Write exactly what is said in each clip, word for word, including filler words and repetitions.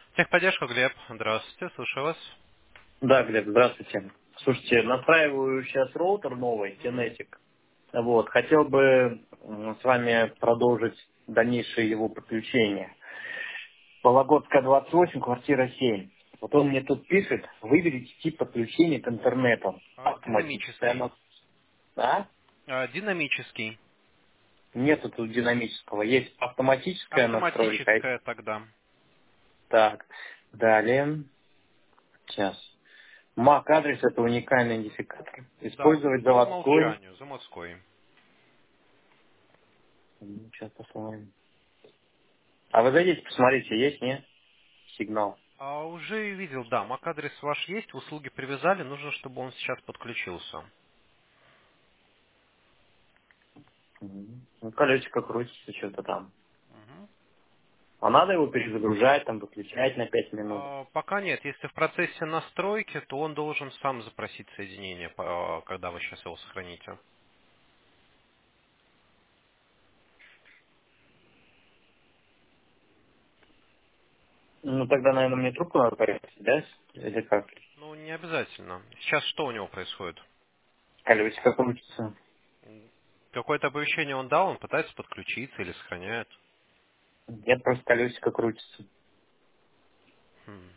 Техподдержка, Глеб. Здравствуйте, слушаю вас. Да, Глеб, здравствуйте. Слушайте, настраиваю сейчас роутер новый, Мгм. Kinetic. Вот, хотел бы м, с вами продолжить дальнейшее его подключение. Вологодская двадцать восемь, квартира семь. Вот он мне тут пишет, выберите тип подключения к интернету. А, Автоматическое. Динамический. оно- А? А, Динамический. Нету тут динамического. Есть автоматическая настройка. Автоматическая тогда. Так, далее. Сейчас. MAC адрес это уникальный идентификатор. Да, Использовать по заводской. умолчанию, заводской. Сейчас посмотрим. А вы зайдите, посмотрите, есть, нет? Сигнал. А уже видел, да, MAC-адрес ваш есть, услуги привязали, нужно, чтобы он сейчас подключился. Мгм. Ну, колесико крутится, что-то там. Мгм. А надо его перезагружать, там, выключать на пять минут. А, пока нет, если в процессе настройки, то он должен сам запросить соединение, по- когда вы сейчас его сохраните. Ну, тогда, наверное, мне трубку надо повесить, да? Или как? Ну, не обязательно. Сейчас что у него происходит? Колесико крутится. Какое-то оповещение он дал, он пытается подключиться или сохраняет. Нет, просто колесико крутится. Хм.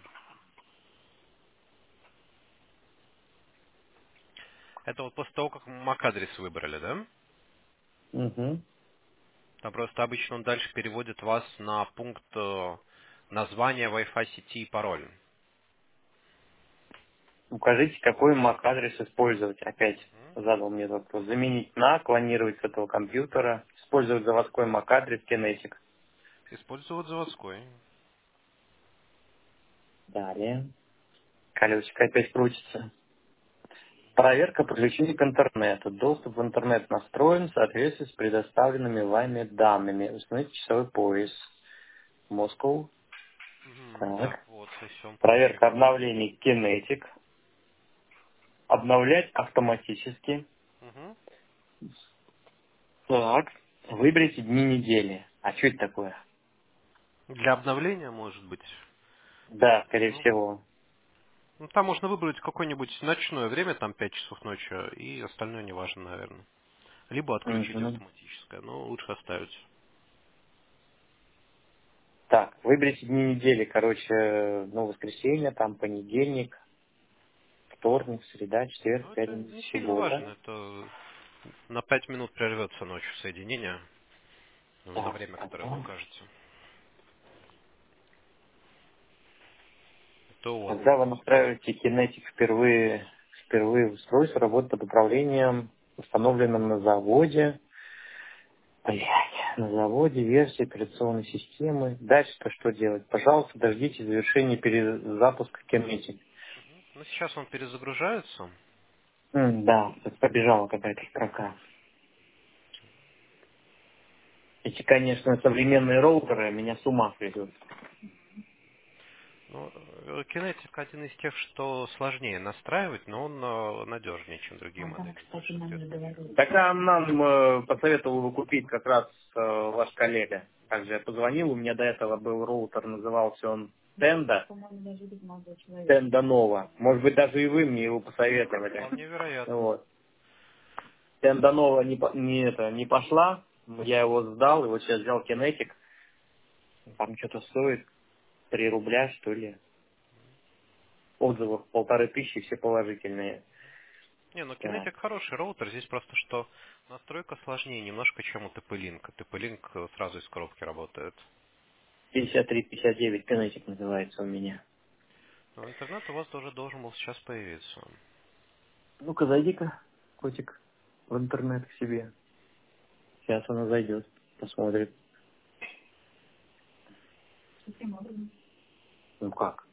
Это вот после того, как MAC-адрес выбрали, да? Угу. Там просто обычно он дальше переводит вас на пункт э, названия Wi-Fi сети и пароль. Укажите, какой MAC-адрес использовать. Опять задал мне этот вопрос. Заменить на, клонировать с этого компьютера. Использовать заводской MAC-адрес Kinetic. Использовать заводской. Далее. Колесико опять крутится. Проверка подключения к интернету. Доступ в интернет настроен в соответствии с предоставленными вами данными. Установить часовой пояс. Москва. Мгм, да, Так. вот, то есть он Проверка получил. обновлений Kinetic. Обновлять автоматически. Мгм. Так. Выберите дни недели. А что это такое? Для обновления, может быть. Да, скорее Ну, всего. ну, там можно выбрать какое-нибудь ночное время, там пять часов ночи, и остальное не важно, наверное. Либо отключить Мгм. автоматическое, но лучше оставить. Так, выберите дни недели. Короче, ну, воскресенье, там понедельник, вторник, среда, четверг, Но это пятница, не сильно суббота. важно, это на пять минут прервется ночью соединение, ну, на Так, время, которое вы ага. укажете. Это у вас Когда вы зависит. настраиваете Kinetic впервые, впервые устройство, работает под управлением, установленным на заводе, блядь, на заводе версии операционной системы. Дальше-то что делать? Пожалуйста, дождитесь завершения перезапуска Kinetic. Ну, сейчас он перезагружается. М, да, тут побежала какая-то строка. Эти, конечно, современные роутеры меня с ума сведут. Ну, э, Kinetic один из тех, что сложнее настраивать, но он э, надежнее, чем другие модели более соответствующие. Тогда нам э, посоветовал его купить как раз э, ваш коллега. Также я позвонил, у меня до этого был роутер, назывался он Тенда, Тенда Нова. Может быть, даже и вы мне его посоветовали. Вполне вероятно. Вот. Тенда Нова не, по- не, это, не пошла, я его сдал, и вот сейчас взял Kinetic. Там что-то стоит три рубля, что ли. Отзывов полторы тысячи, все положительные. Не, ну Так. Kinetic хороший роутер, здесь просто что настройка сложнее немножко, чем у ти пи-Link. ти пи-Link э, сразу из коробки работает. пятьдесят три пятьдесят девять Kinetic называется у меня. Но интернет у вас тоже должен был сейчас появиться. Ну-ка, зайди-ка, котик, в интернет к себе. Сейчас она зайдет, посмотрит. Ну как?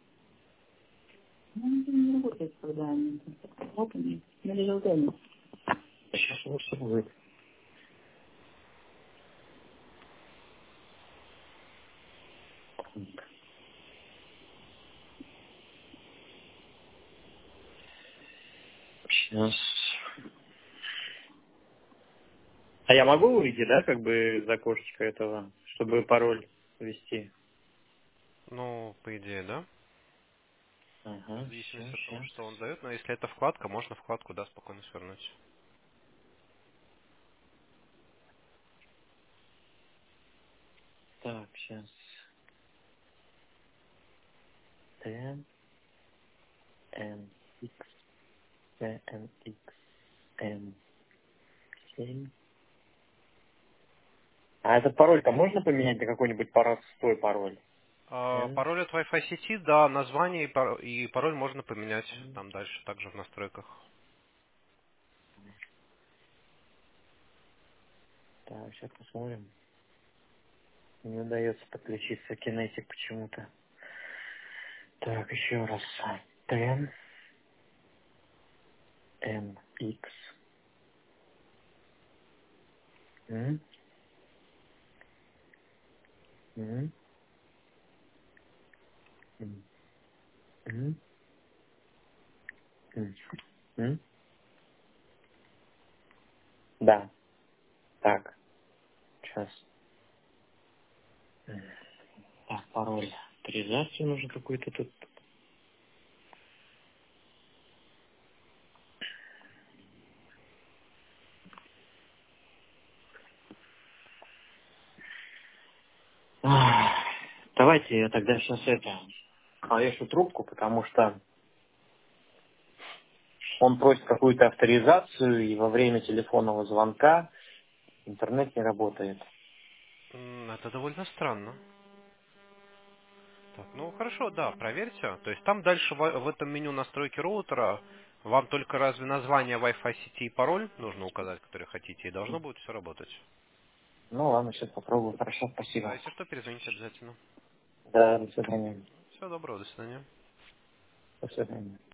Сейчас его все будет. Сейчас. А я могу выйти, да, как бы из окошечка этого, чтобы пароль ввести? Ну, по идее, да. В Ага, все, зависимости от того, сейчас. что он дает. Но если это вкладка, можно вкладку, да, спокойно свернуть. Так, сейчас. Т, Н, X, Т, Н, X, М, семь. А этот пароль-то можно поменять на какой-нибудь простой пароль? А, Н, пароль от Wi-Fi сети, да, название и пар- и пароль можно поменять Н. там дальше, также в настройках. Так, сейчас посмотрим. Не удается подключиться к Kinetic почему-то. Так, еще раз. Т, Н, X, М, М, М, М, М, М. Да, так, сейчас. Так, пароль. Авторизацию нужно какой-то тут. Ах, давайте я тогда сейчас это повешу трубку, потому что он просит какую-то авторизацию, и во время телефонного звонка интернет не работает. М, Это довольно странно. Так, ну хорошо, да, проверьте. То есть там дальше в, в этом меню настройки роутера вам только разве название Wi-Fi сети и пароль нужно указать, который хотите, и должно будет все работать. Ну ладно, сейчас попробую. Хорошо, Да, спасибо. если что, перезвоните обязательно. Да, до свидания. Всего доброго, до свидания. До свидания.